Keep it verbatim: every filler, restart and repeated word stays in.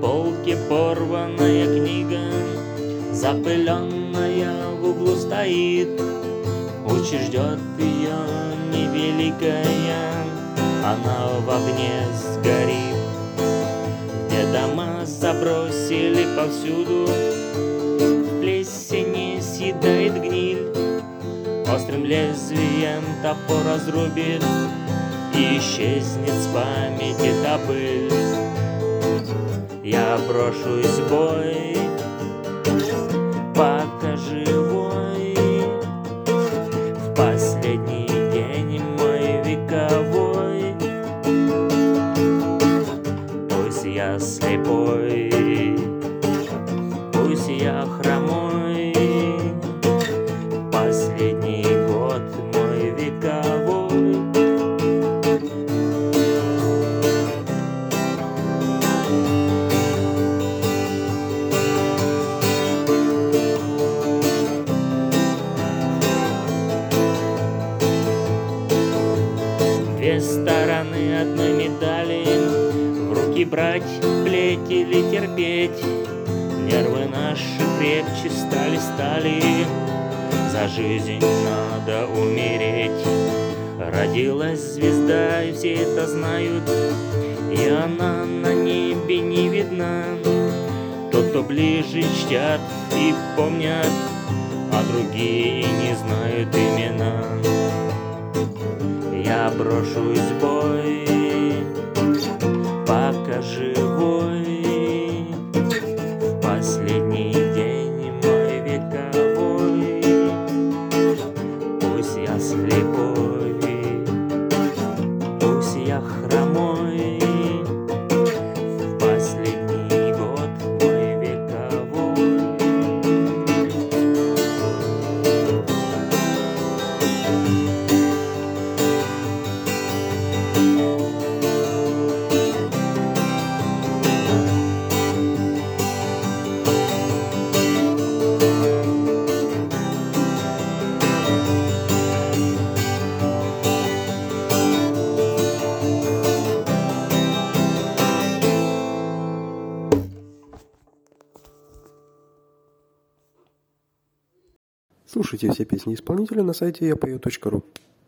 полке порванная книга, запыленная в углу стоит. Учи ждет ее невеликая, она в огне сгорит. Где дома забросили повсюду, в плесени съедает гниль. Острым лезвием топор разрубит, и исчезнет с памяти та пыль. Я брошусь в бой, пока живой, в последний день мой вековой. Пусть я слепой, пусть я хромой, последний год мой вековой. Две стороны одной медали, в руки брать, плеть или терпеть. Нервы наши крепче стали-стали, за жизнь надо умереть. Родилась звезда, и все это знают, и она на небе не видна. Тот, кто ближе, чтят и помнят, а другие не знают имена. Я брошусь в бой, пока живой, в последний день мой вековой. Пусть я слепой, пусть я хромой, в последний год мой вековой. Слушайте все песни исполнителя на сайте я пою точка ру.